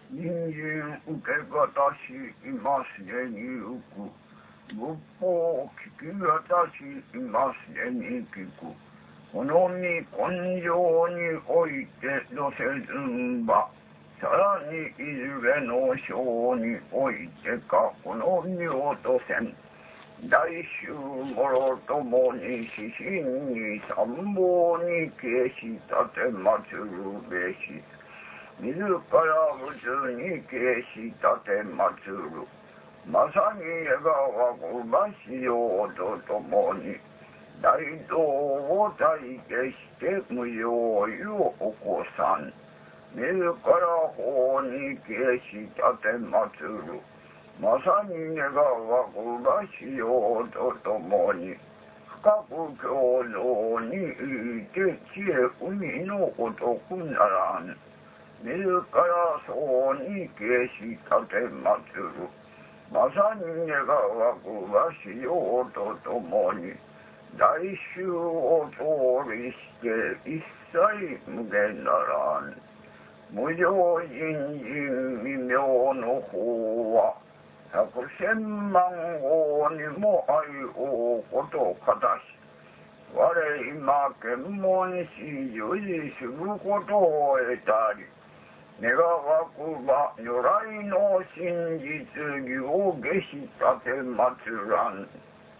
人参受け方し今すでに行く。仏法聞き方し今すでに聞く。この身根性においてどせずんば。さらにいずれの章においてかこの身をとせん。大衆もろともに指針に参謀に形し立て祀るべし。自ら仏に形し立て祀る。まさに願わくばしようとともに大道を体化して無用意を起こさん。自ら法に形し立て祀る。まさに願わくばしようとともに深く共同にいて知恵海のごとくならん。自らそうに形し立て祀る。まさに願わくばしようとともに大衆を通りして一切無限ならん。無常人人未明の法は百千万号にも相応ことかたし。我今検問し従事することを得たり。願わくば如来の真実義を下し立て祀らん。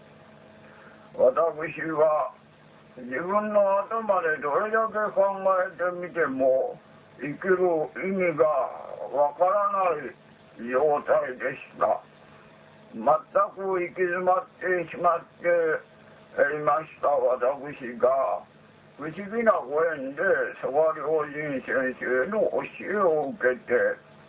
私は自分の頭でどれだけ考えてみても生きる意味がわからない状態でした。全く行き詰まってしまっていました私が不思議なご縁で曽我良人先生の教えを受けて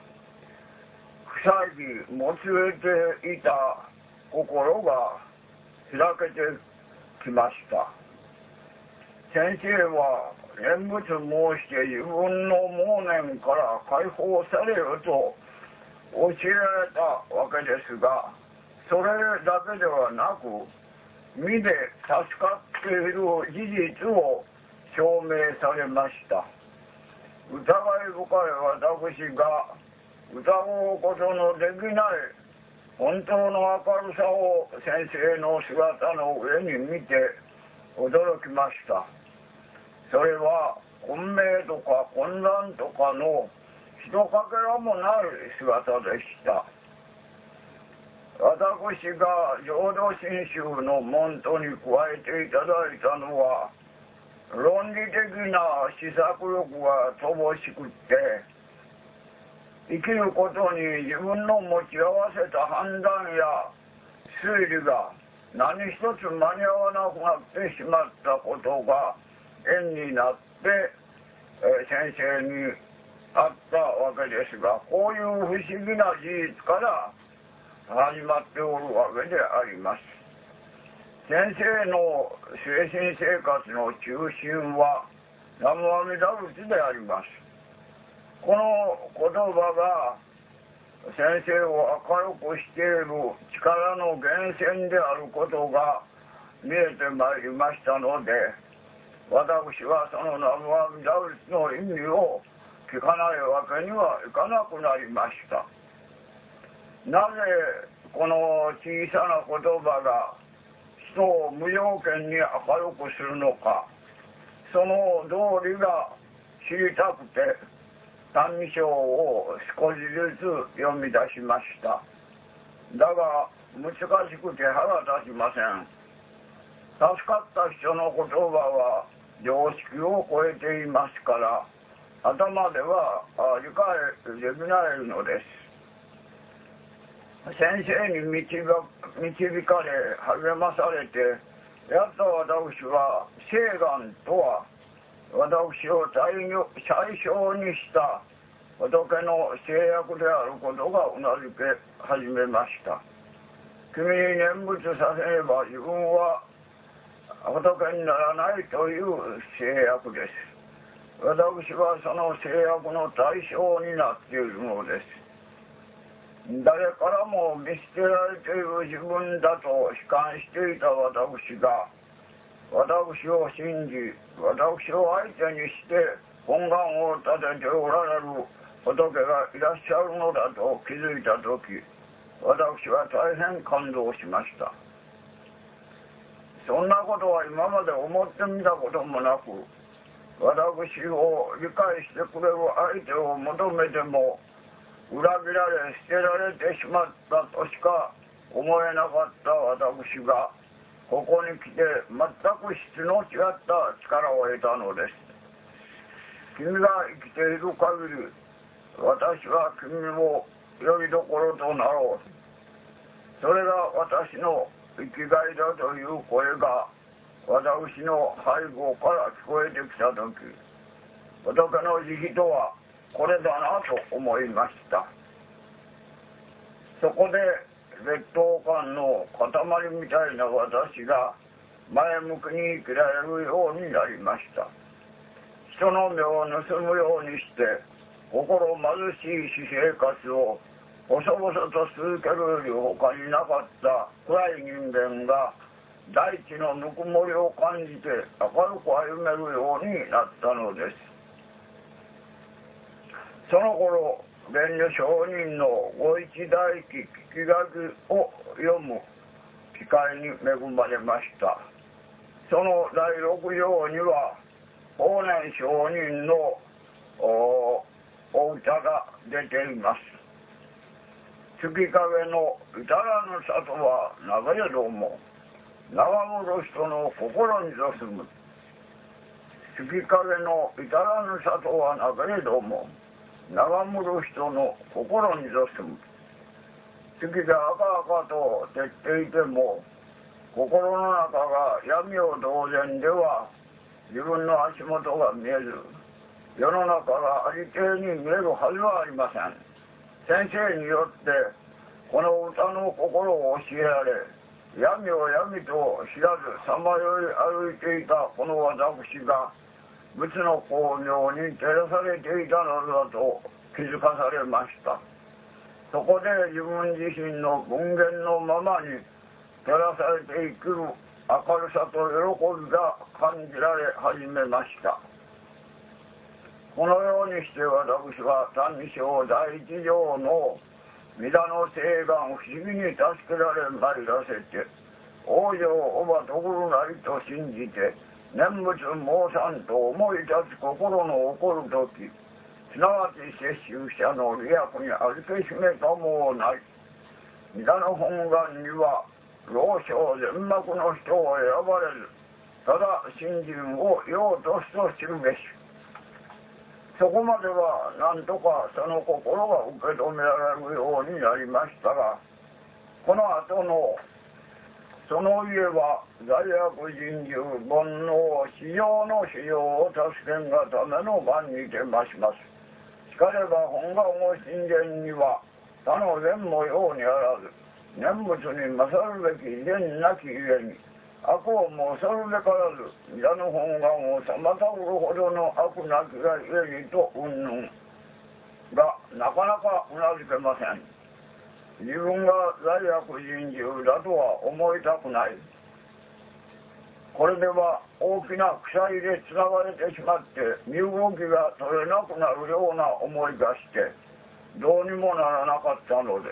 塞ぎもつれていた心が開けてきました。先生は念仏申して自分の妄念から解放されると教えられたわけですが、それだけではなく身で助かっている事実を証明されました。疑い深い私が疑うことのできない本当の明るさを先生の姿の上に見て驚きました。それは混迷とか混乱とかのひとかけらもない姿でした。私が浄土真宗の門徒に加えていただいたのは論理的な思索力が乏しくって生きることに自分の持ち合わせた判断や推理が何一つ間に合わなくなってしまったことが縁になって先生に会ったわけですが、こういう不思議な事実から始まっておるわけであります。先生の精神生活の中心は南無阿弥陀仏であります。この言葉が先生を明るくしている力の源泉であることが見えてまいりましたので、私はその南無阿弥陀仏の意味を聞かないわけにはいかなくなりました。なぜこの小さな言葉が人を無条件に明るくするのか、その道理が知りたくて「歎異抄」を少しずつ読み出しました。だが難しくて歯が立ちません。助かった人の言葉は常識を超えていますから頭では理解できないのです。先生に導かれ励まされてやっと私は誓願とは私を対象にした仏の制約であることがうなずけ始めました。君に念仏させれば自分は仏にならないという制約です。私はその制約の対象になっているのです。誰からも見捨てられている自分だと悲観していた私が私を信じ私を相手にして本願を立てておられる仏がいらっしゃるのだと気づいたとき、私は大変感動しました。そんなことは今まで思ってみたこともなく、私を理解してくれる相手を求めても、裏切られ捨てられてしまったとしか思えなかった私が、ここに来て全く質の違った力を得たのです。君が生きている限り、私は君をよりどころとなろう。それが私の生きがいだという声が私の背後から聞こえてきたとき、仏の慈悲とはこれだなと思いました。そこで劣等感の塊みたいな私が前向きに生きられるようになりました。人の目を盗むようにして心貧しい私生活を細々と続けるより他になかった暗い人間が大地のぬくもりを感じて明るく歩めるようになったのです。その頃、蓮如上人のご一代記聞き書きを読む機会に恵まれました。その第6条には、法然上人のお歌が出ています。月影の至らぬ里は流れども、眺むる人の心にぞすむ。月影の至らぬ里は流れども、眺むる人の心にぞすむ。月が赤々と照っていても、心の中が闇を同然では自分の足元が見えず、世の中がありていに見えるはずはありません。先生によってこの歌の心を教えられ、闇を闇と知らずさまよい歩いていたこの私が仏の光明に照らされていたのだと気づかされました。そこで自分自身の分限のままに照らされて生きる明るさと喜びが感じられ始めました。このようにして私は「歎異抄」第一条の弥陀の誓願不思議に助けられまいらせて、往生おばとぐるなりと信じて念仏申さんと思い立つ心の起こるとき、すなわち摂取者の利益に預けしめたもない。弥陀の本願には老少全幕の人を選ばれず、ただ信心を用としと知るべし。そこまではなんとかその心が受け止められるようになりましたが、この後のその家は罪悪人獣煩悩至上の至上を助けんがための番にて増します。しかれば本願を信玄には他の善もようにあらず、念仏に勝るべき善なきゆえに悪をも恐るべからず、弥陀の本願を妨ぐるほどの悪なきがゆえにと云々がなかなかうなずけません。自分が罪悪人獣だとは思いたくない。これでは大きな鎖でつながれてしまって身動きが取れなくなるような思いがしてどうにもならなかったのです。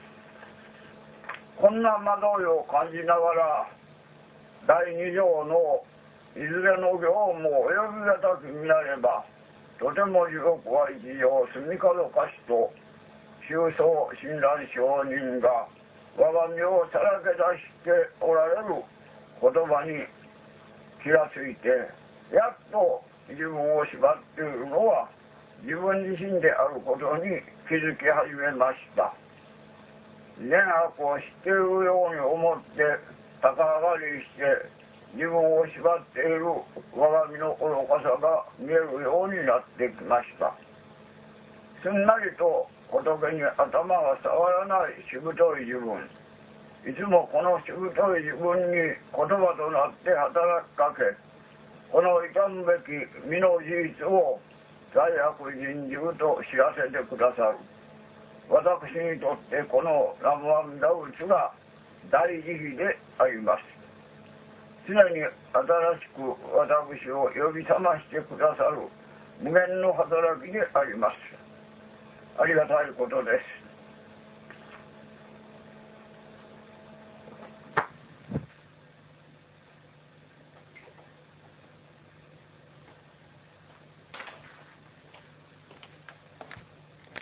こんな惑いを感じながら第2条のいずれの行も及びがたき見なれば、とても地獄は一条住みかどかしと宗祖親鸞上人が我が身をさらけ出しておられる言葉に気がついて、やっと自分を縛っているのは自分自身であることに気づき始めました。善悪を知っているように思って高上がりして自分を縛っている我が身の愚かさが見えるようになってきました。すんなりと仏に頭が触らないしぶとい自分、いつもこのしぶとい自分に言葉となって働きかけ、この痛むべき身の事実を罪悪人獣と知らせてくださる。私にとってこの南無阿弥陀仏が大慈悲であります。常に新しく私を呼び覚ましてくださる無限の働きであります。 ありがたいことです。